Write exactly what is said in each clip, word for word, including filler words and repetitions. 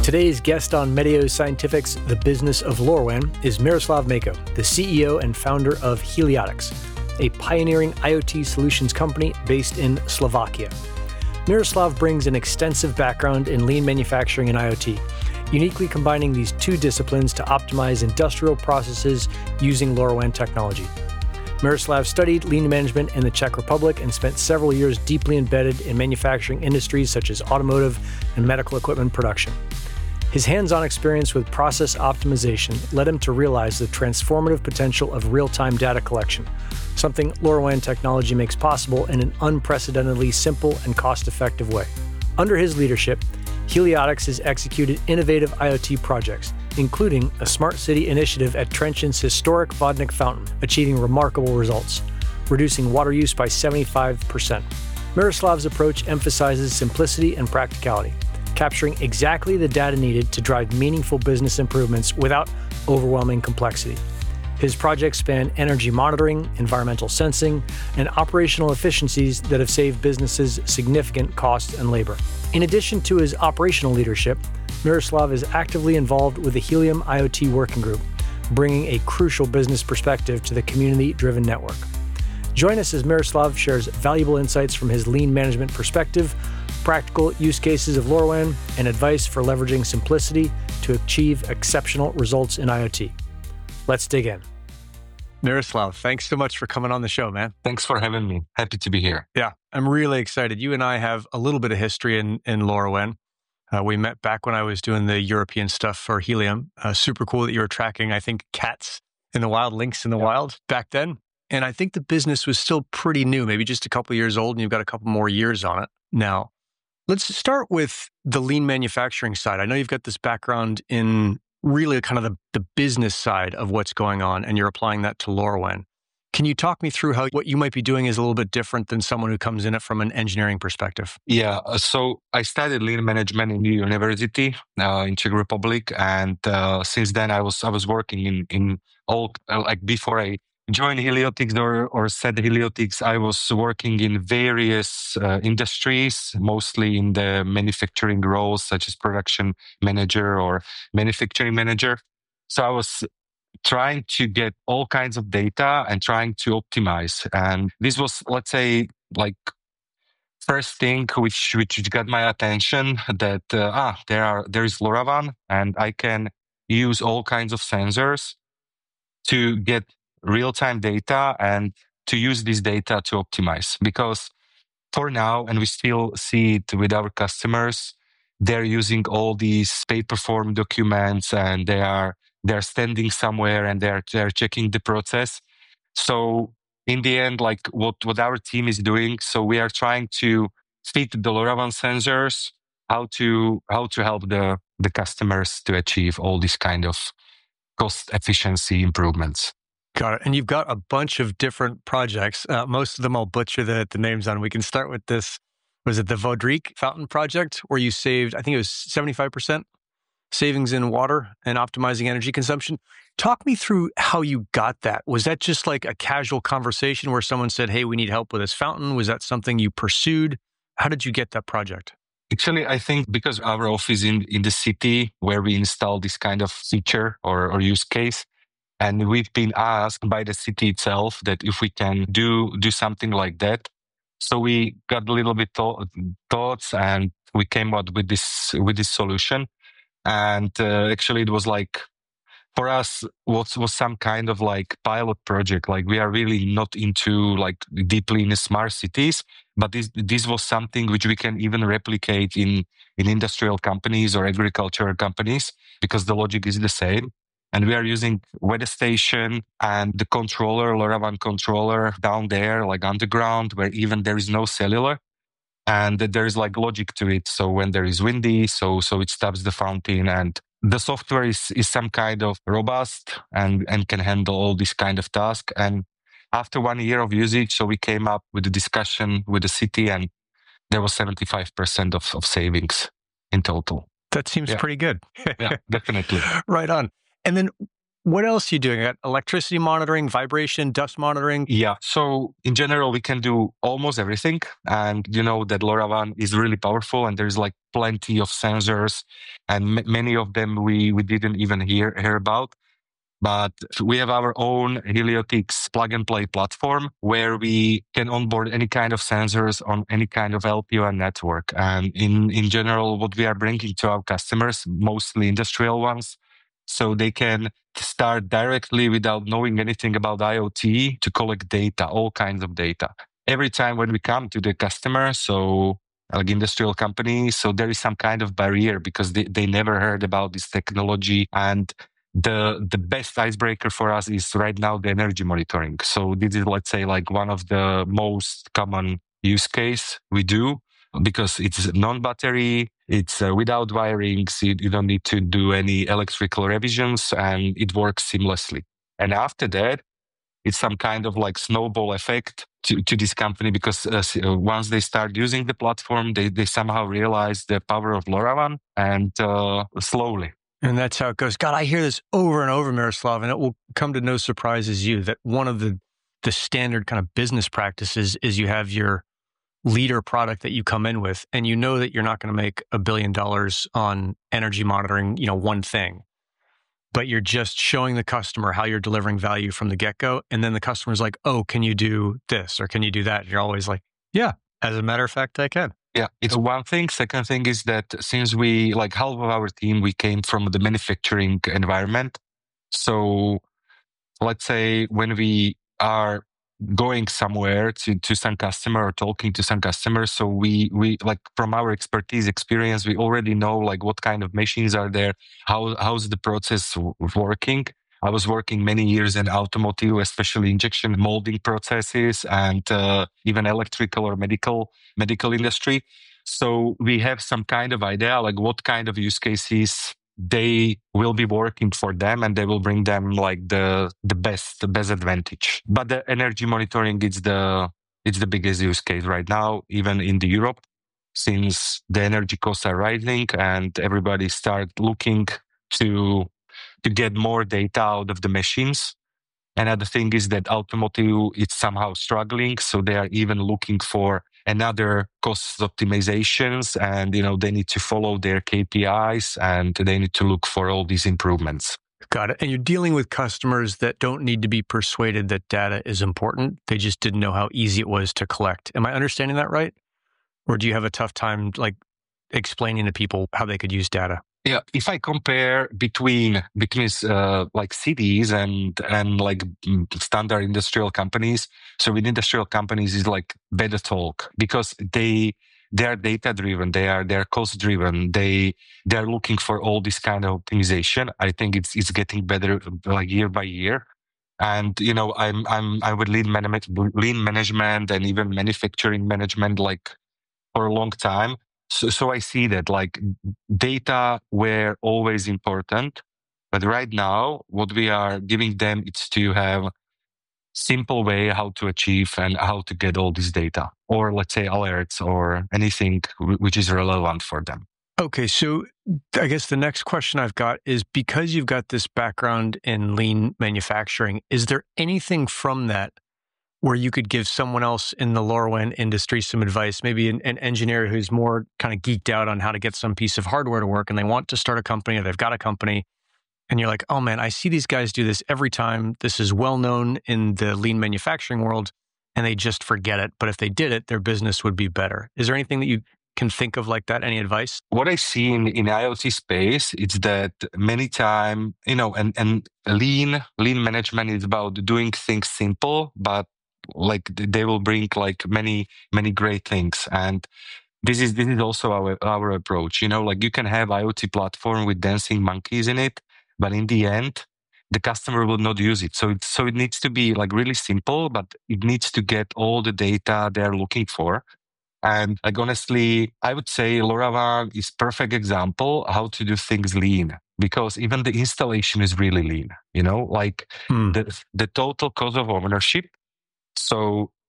Today's guest on Meteos Scientific's The Business of LoRaWAN is Miroslav Mako, the C E O and founder of Heliotics, a pioneering IoT solutions company based in Slovakia. Miroslav brings an extensive background in lean manufacturing and IoT, uniquely combining these two disciplines to optimize industrial processes using LoRaWAN technology. Miroslav studied lean management in the Czech Republic and spent several years deeply embedded in manufacturing industries such as automotive and medical equipment production. His hands-on experience with process optimization led him to realize the transformative potential of real-time data collection, something LoRaWAN technology makes possible in an unprecedentedly simple and cost-effective way. Under his leadership, Heliotics has executed innovative IoT projects, including a smart city initiative at Trenchen's historic Vodnik Fountain, achieving remarkable results, reducing water use by seventy-five percent. Miroslav's approach emphasizes simplicity and practicality, capturing exactly the data needed to drive meaningful business improvements without overwhelming complexity. His projects span energy monitoring, environmental sensing, and operational efficiencies that have saved businesses significant costs and labor. In addition to his operational leadership, Miroslav is actively involved with the Helium IoT Working Group, bringing a crucial business perspective to the community-driven network. Join us as Miroslav shares valuable insights from his lean management perspective, practical use cases of LoRaWAN, and advice for leveraging simplicity to achieve exceptional results in IoT. Let's dig in. Miroslav, thanks so much for coming on the show, man. Thanks for having me. Happy to be here. Yeah, I'm really excited. You and I have a little bit of history in, in LoRaWAN. Uh, we met back when I was doing the European stuff for Helium. Uh, super cool that you were tracking, I think, cats in the wild, lynx in the yeah. wild back then. And I think the business was still pretty new, maybe just a couple of years old, and you've got a couple more years on it now. Let's start with the lean manufacturing side. I know you've got this background in really kind of the, the business side of what's going on, and you're applying that to LoRaWAN. Can you talk me through how what you might be doing is a little bit different than someone who comes in it from an engineering perspective? Yeah, uh, so I studied lean management in the university uh, in Czech Republic, and uh, since then I was I was working in in all uh, like before I joined Heliotics or or said Heliotics, I was working in various uh, industries, mostly in the manufacturing roles such as production manager or manufacturing manager. So I was trying to get all kinds of data and trying to optimize. And this was, let's say, like first thing which which got my attention that uh, ah there are there is LoRaWAN and I can use all kinds of sensors to get real-time data and to use this data to optimize. Because for now, and we still see it with our customers, they're using all these paper form documents and they are they're standing somewhere and they're they're checking the process. So in the end, like what, what our team is doing, so we are trying to fit the LoRaWAN sensors, how to how to help the, the customers to achieve all these kind of cost efficiency improvements. Got it. And you've got a bunch of different projects. Uh, most of them I'll butcher the, the names on. We can start with this. Was it the Vodnik Fountain project where you saved, I think it was seventy-five percent savings in water and optimizing energy consumption? Talk me through how you got that. Was that just like a casual conversation where someone said, hey, we need help with this fountain? Was that something you pursued? How did you get that project? Actually, I think because our office in, in the city where we install this kind of feature or, or use case, and we've been asked by the city itself that if we can do do something like that. So we got a little bit th- thoughts and we came out with this with this solution. And uh, actually, it was like, for us, was was some kind of like pilot project. Like we are really not into like deeply in the smart cities, but this this was something which we can even replicate in in industrial companies or agricultural companies because the logic is the same. And we are using weather station and the controller, LoRaWAN controller down there, like underground, where even there is no cellular. And there is like logic to it. So when there is windy, so so it stops the fountain. And the software is, is some kind of robust and, and can handle all this kind of task. And after one year of usage, so we came up with a discussion with the city and there was seventy-five percent of, of savings in total. That seems yeah. pretty good. Yeah, definitely. Right on. And then what else are you doing? Got electricity monitoring, vibration, dust monitoring? Yeah. So in general, we can do almost everything. And you know that LoRaWAN is really powerful and there's like plenty of sensors and m- many of them we, we didn't even hear, hear about. But we have our own Heliotics plug and play platform where we can onboard any kind of sensors on any kind of L P W A N network. And in, in general, what we are bringing to our customers, mostly industrial ones, so they can start directly without knowing anything about IoT to collect data, all kinds of data. Every time when we come to the customer, so like industrial companies, so there is some kind of barrier because they, they never heard about this technology. And the the best icebreaker for us is right now the energy monitoring. So this is, let's say, like one of the most common use case we do because it's non-battery, it's uh, without wirings, you, you don't need to do any electrical revisions, and it works seamlessly. And after that, it's some kind of like snowball effect to, to this company because uh, once they start using the platform, they, they somehow realize the power of LoRaWAN and uh, slowly. And that's how it goes. God, I hear this over and over, Miroslav, and it will come to no surprise as you that one of the, the standard kind of business practices is you have your leader product that you come in with, and you know that you're not going to make a billion dollars on energy monitoring, you know, one thing, but you're just showing the customer how you're delivering value from the get-go. And then the customer's like, oh, can you do this? Or can you do that? And you're always like, yeah, as a matter of fact, I can. Yeah, it's one thing. Second thing is that since we, like half of our team, we came from the manufacturing environment. So let's say when we are going somewhere to, to some customer or talking to some customers, so we, we like from our expertise experience, we already know like what kind of machines are there, how how's the process working. I was working many years in automotive, especially injection molding processes and uh, even electrical or medical medical industry. So we have some kind of idea like what kind of use cases they will be working for them and they will bring them like the the best the best advantage. But the energy monitoring is the it's the biggest use case right now, even in the Europe, since the energy costs are rising and everybody start looking to to get more data out of the machines. Another thing is that automotive is somehow struggling, so they are even looking for another cost optimizations, and you know they need to follow their K P Is and they need to look for all these improvements. Got it. And you're dealing with customers that don't need to be persuaded that data is important. They just didn't know how easy it was to collect. Am I understanding that right? Or do you have a tough time like explaining to people how they could use data? Yeah, if I compare between between uh, like cities and and like standard industrial companies, so with industrial companies is like better talk because they they are data driven, they are they're cost driven, they they are looking for all this kind of optimization. I think it's it's getting better like year by year. And you know, I'm I'm I would lean management, lean management, and even manufacturing management like for a long time. So, so I see that like data were always important, but right now what we are giving them is to have simple way how to achieve and how to get all this data, or let's say alerts or anything which is relevant for them. Okay, so I guess the next question I've got is because you've got this background in lean manufacturing, is there anything from that where you could give someone else in the LoRaWAN industry some advice, maybe an, an engineer who's more kind of geeked out on how to get some piece of hardware to work and they want to start a company or they've got a company and you're like, oh man, I see these guys do this every time. This is well known in the lean manufacturing world and they just forget it. But if they did it, their business would be better. Is there anything that you can think of like that? Any advice? What I see in, in IoT space is that many time, you know, and, and lean, lean management is about doing things simple, but like they will bring like many many great things. And this is this is also our our approach. You know, like you can have IoT platform with dancing monkeys in it, but in the end the customer will not use it. So it, so it needs to be like really simple, but it needs to get all the data they're looking for. And like honestly, I would say LoRaWAN is perfect example how to do things lean, because even the installation is really lean. You know, like hmm. the the total cost of ownership. So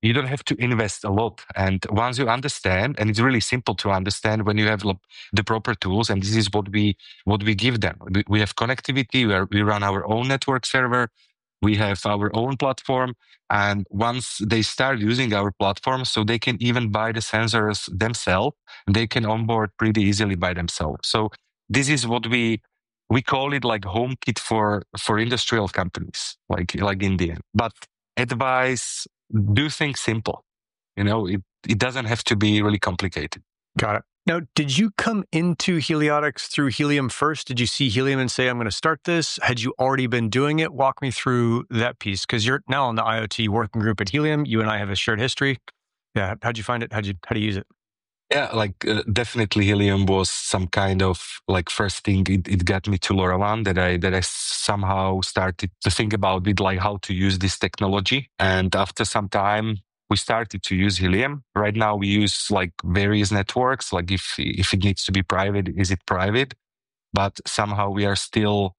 you don't have to invest a lot. And once you understand, and it's really simple to understand when you have the proper tools, and this is what we what we give them. We, we have connectivity, we, are, we run our own network server, we have our own platform. And once they start using our platform, so they can even buy the sensors themselves, they can onboard pretty easily by themselves. So this is what we we call it like HomeKit for for industrial companies, like like in the end. But advice, do things simple. You know, it, it doesn't have to be really complicated. Got it. Now, did you come into Heliotix through Helium first? Did you see Helium and say, I'm going to start this? Had you already been doing it? Walk me through that piece, because you're now on the IoT working group at Helium. You and I have a shared history. Yeah. How'd you find it? How'd you, how do you use it? Yeah, like uh, definitely Helium was some kind of like first thing it, it got me to LoRaWAN that I that I somehow started to think about it, like how to use this technology. And after some time, we started to use Helium. Right now we use like various networks, like if if it needs to be private, is it private? But somehow we are still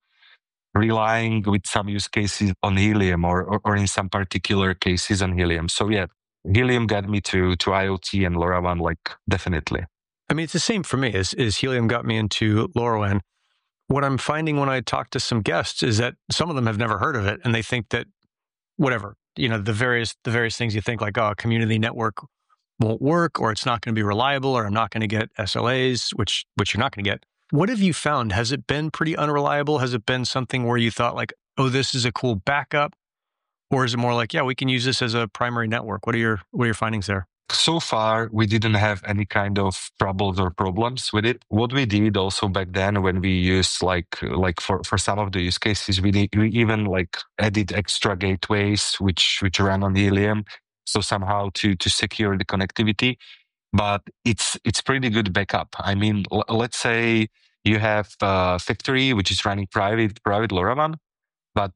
relying with some use cases on Helium or, or, or in some particular cases on Helium. So yeah, Helium got me to to IoT and LoRaWAN, like definitely. I mean, it's the same for me. Is is Helium got me into LoRaWAN. What I'm finding when I talk to some guests is that some of them have never heard of it, and they think that whatever, you know, the various the various things you think, like, oh, a community network won't work, or it's not going to be reliable, or I'm not going to get S L As, which which you're not going to get. What have you found? Has it been pretty unreliable? Has it been something where you thought like, oh, this is a cool backup? Or is it more like, yeah, we can use this as a primary network? What are your what are your findings there? So far, we didn't have any kind of troubles or problems with it. What we did also back then, when we used like like for, for some of the use cases, we, did, we even like added extra gateways which which ran on Helium, so somehow to to secure the connectivity. But it's it's pretty good backup. I mean, l- let's say you have a factory which is running private private LoRaWAN, but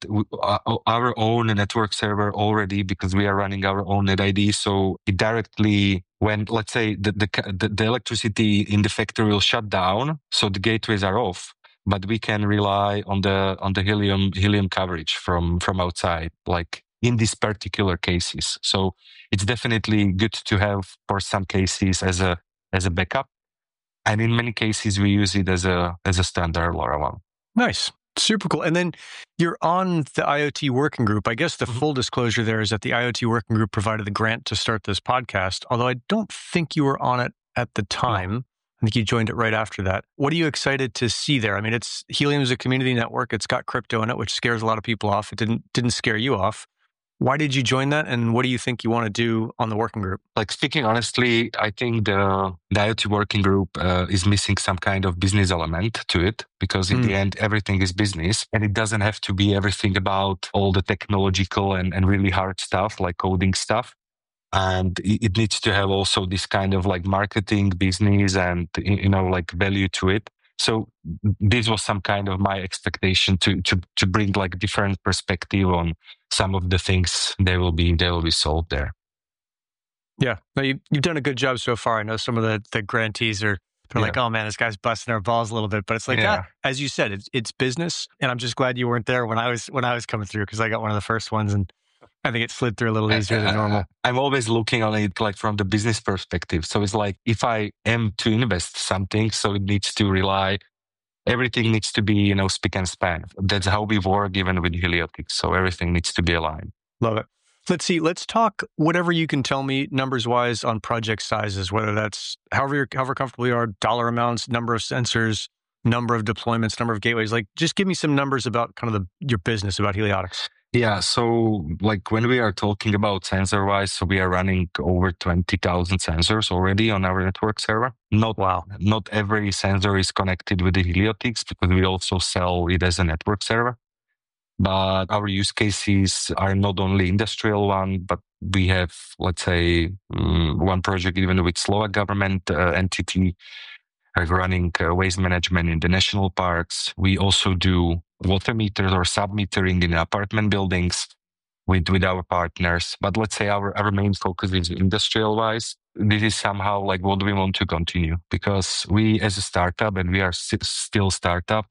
our own network server already, because we are running our own NetID, so it directly, when let's say the, the the electricity in the factory will shut down, so the gateways are off, but we can rely on the on the Helium Helium coverage from from outside, like in these particular cases. So it's definitely good to have for some cases as a as a backup, and in many cases we use it as a as a standard LoRaWAN. Nice. Super cool. And then you're on the IoT working group. I guess the Mm-hmm. full disclosure there is that the IoT working group provided the grant to start this podcast, although I don't think you were on it at the time. No. I think you joined it right after that. What are you excited to see there? I mean, it's Helium is a community network. It's got crypto in it, which scares a lot of people off. It didn't didn't scare you off. Why did you join that? And what do you think you want to do on the working group? Like, speaking honestly, I think the, the IoT working group uh, is missing some kind of business element to it, because in mm. the end, everything is business, and it doesn't have to be everything about all the technological and, and really hard stuff like coding stuff. And it, it needs to have also this kind of like marketing, business, and, you know, like value to it. So this was some kind of my expectation to to to bring like different perspective on some of the things they will be they will be solved there. Yeah, no, you, you've done a good job so far. I know some of the the grantees are they're yeah. like, oh man, this guy's busting our balls a little bit, but it's like, yeah. ah, as you said, it's it's business, and I'm just glad you weren't there when I was when I was coming through, because I got one of the first ones, and I think it slid through a little easier than normal. I'm always looking on it like from the business perspective. So it's like, if I am to invest something, so it needs to rely, everything needs to be, you know, spick and span. That's how we work even with Heliotix. So everything needs to be aligned. Love it. Let's see. Let's talk whatever you can tell me numbers wise on project sizes, whether that's however you're, however comfortable you are, dollar amounts, number of sensors, number of deployments, number of gateways. Like, just give me some numbers about kind of the, your business, about Heliotix. Yeah, so like when we are talking about sensor-wise, so we are running over twenty thousand sensors already on our network server. Not wow. Not every sensor is connected with the Heliotix, because we also sell it as a network server. But our use cases are not only industrial one, but we have, let's say, um, one project even with Slovak government uh, entity like running uh, waste management in the national parks. We also do water meters or sub-metering in apartment buildings with, with our partners. But let's say our, our main focus is industrial-wise. This is somehow like what we want to continue, because we as a startup, and we are st- still startup,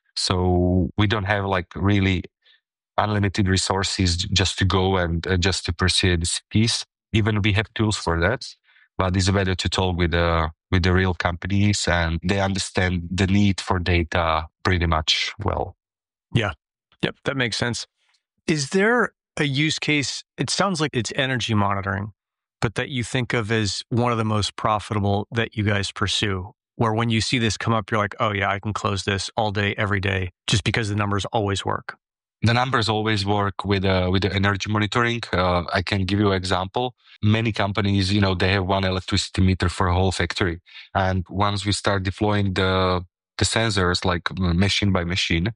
so we don't have like really unlimited resources just to go and uh, just to pursue this piece. Even we have tools for that, but it's better to talk with the with the real companies, and they understand the need for data pretty much well. Yeah. Yep. That makes sense. Is there a use case? It sounds like it's energy monitoring, but that you think of as one of the most profitable that you guys pursue, where when you see this come up, you're like, oh yeah, I can close this all day, every day, just because the numbers always work. The numbers always work with uh, with the energy monitoring. Uh, I can give you an example. Many companies, you know, they have one electricity meter for a whole factory, and once we start deploying the the sensors, like machine by machine,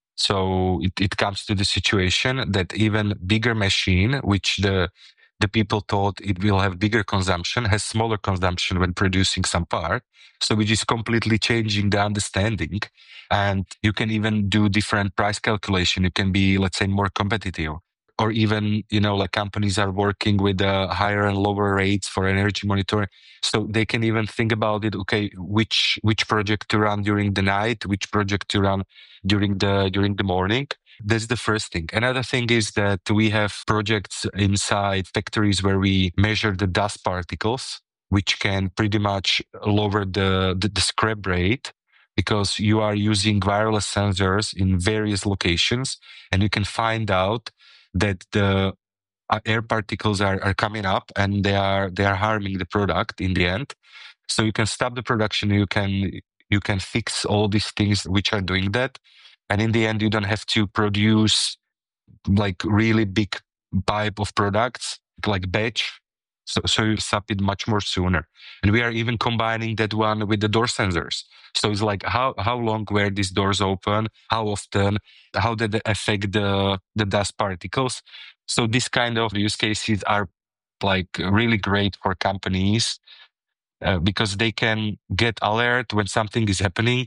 so it, it comes to the situation that even bigger machine, which the the people thought it will have bigger consumption, has smaller consumption when producing some part. So which is completely changing the understanding. And you can even do different price calculation. You can be, let's say, more competitive. Or even, you know, like companies are working with uh, higher and lower rates for energy monitoring. So they can even think about it, okay, which which project to run during the night, which project to run during the during the morning. That's the first thing. Another thing is that we have projects inside factories where we measure the dust particles, which can pretty much lower the, the, the scrap rate, because you are using wireless sensors in various locations, and you can find out that the air particles are, are coming up and they are they are harming the product in the end. So you can stop the production, you can you can fix all these things which are doing that. And in the end, you don't have to produce like really big pipe of products, like batch. So, so you stop it much more sooner. And we are even combining that one with the door sensors. So it's like how, how long were these doors open? How often? How did it affect the, the dust particles? So these kind of use cases are like really great for companies uh, because they can get alert when something is happening.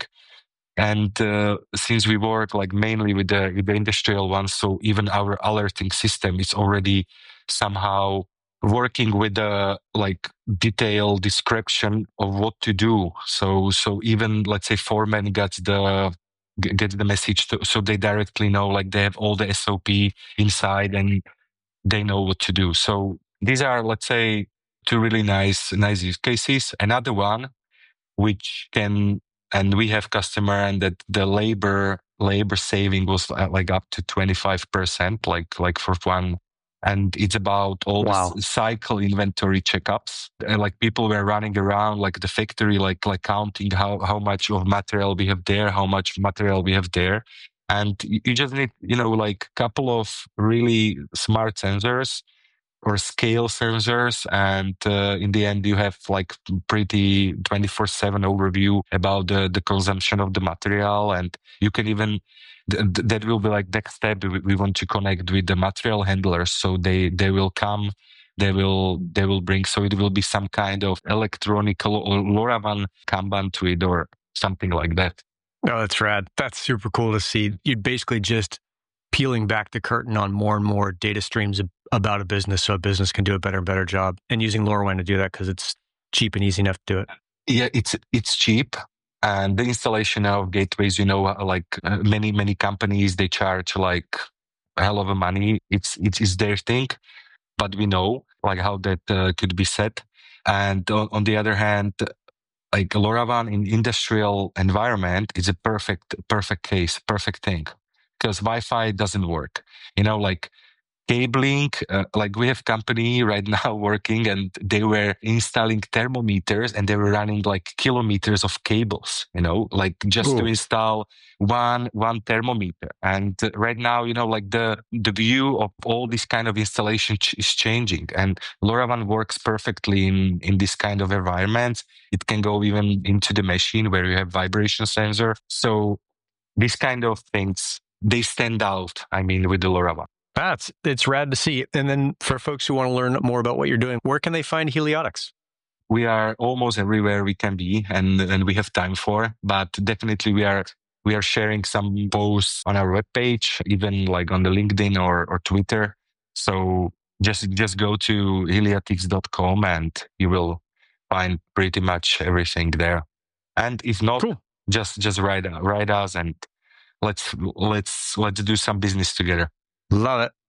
And uh, since we work like mainly with the, with the industrial ones, so even our alerting system is already somehow working with the like detailed description of what to do. So so even let's say foreman gets the gets the message, to, so they directly know, like they have all the S O P inside and they know what to do. So these are, let's say, two really nice nice use cases. Another one which can, and we have customer, and that the labor labor saving was like up to twenty-five percent, like like for one. And it's about all wow. the cycle inventory checkups. And like people were running around like the factory, like like counting how how much of material we have there, how much material we have there. And you just need, you know, like a couple of really smart sensors or scale sensors, and uh, in the end you have like pretty twenty-four seven overview about the, the consumption of the material. And you can even th- that will be like next step. We, we want to connect with the material handlers, so they they will come, they will they will bring, so it will be some kind of electronic or LoRaWAN Kanban to it or something like that. Oh, that's rad. That's super cool to see. You'd basically just peeling back the curtain on more and more data streams about a business, so a business can do a better and better job, and using LoRaWAN to do that because it's cheap and easy enough to do it. Yeah, it's it's cheap. And the installation of gateways, you know, like uh, many, many companies, they charge like a hell of a money. It's, it's, it's their thing, but we know like how that uh, could be set. And on, on the other hand, like LoRaWAN in industrial environment is a perfect, perfect case, perfect thing, because Wi-Fi doesn't work. You know, like cabling, uh, like we have company right now working, and they were installing thermometers and they were running like kilometers of cables, you know, like just Ooh. to install one one thermometer. And uh, right now, you know, like the the view of all this kind of installation ch- is changing, and LoRaWAN works perfectly in in this kind of environments. It can go even into the machine where you have vibration sensor. So these kind of things, they stand out, I mean, with the LoRaWAN. That's, it's rad to see. And then for folks who want to learn more about what you're doing, where can they find Heliotics? We are almost everywhere we can be, and, and we have time for, but definitely we are we are sharing some posts on our webpage, even like on the LinkedIn or, or Twitter. So just just go to heliotics dot com and you will find pretty much everything there. And if not, cool. just just write write us and let's let's let's do some business together. Love it.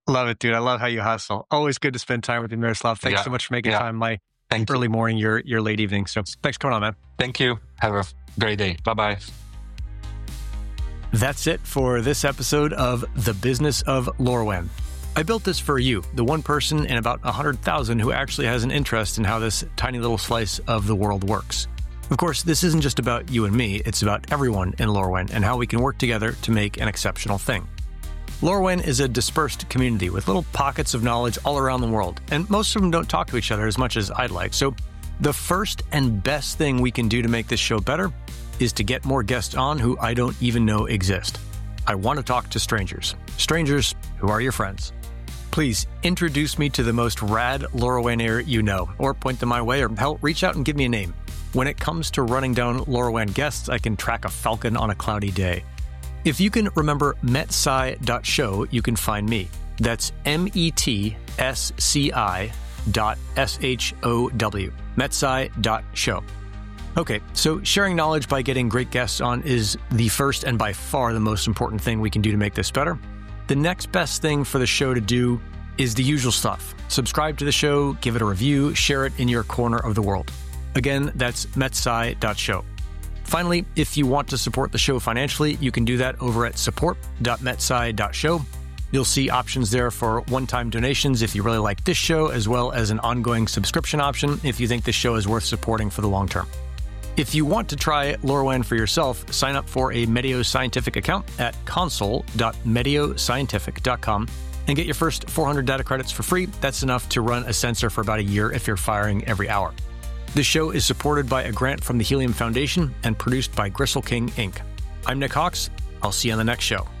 Love it, dude. I love how you hustle. Always good to spend time with you, Miroslav. Thanks Yeah. so much for making Yeah. time my Thank early you. morning, your, your late evening. So thanks for coming on, man. Thank you. Have a great day. Bye-bye. That's it for this episode of The Business of Lorwen. I built this for you, the one person in about one hundred thousand who actually has an interest in how this tiny little slice of the world works. Of course, this isn't just about you and me, it's about everyone in Lorwen and how we can work together to make an exceptional thing. Lorwen is a dispersed community with little pockets of knowledge all around the world, and most of them don't talk to each other as much as I'd like. So the first and best thing we can do to make this show better is to get more guests on who I don't even know exist. I want to talk to strangers. Strangers who are your friends. Please introduce me to the most rad Lorwenair you know, or point them my way, or hell, reach out and give me a name. When it comes to running down Lorwen guests, I can track a falcon on a cloudy day. If you can remember metsci dot show, you can find me. That's M E T S C I dot S H O W, metsci dot show. Okay, so sharing knowledge by getting great guests on is the first and by far the most important thing we can do to make this better. The next best thing for the show to do is the usual stuff. Subscribe to the show, give it a review, share it in your corner of the world. Again, that's metsci dot show. Finally, if you want to support the show financially, you can do that over at support dot metsci dot show. You'll see options there for one-time donations if you really like this show, as well as an ongoing subscription option if you think this show is worth supporting for the long term. If you want to try Lorwen for yourself, sign up for a Medio Scientific account at console dot medio scientific dot com and get your first four hundred data credits for free. That's enough to run a sensor for about a year if you're firing every hour. This show is supported by a grant from the Helium Foundation and produced by Gristle King, Incorporated. I'm Nick Hawks. I'll see you on the next show.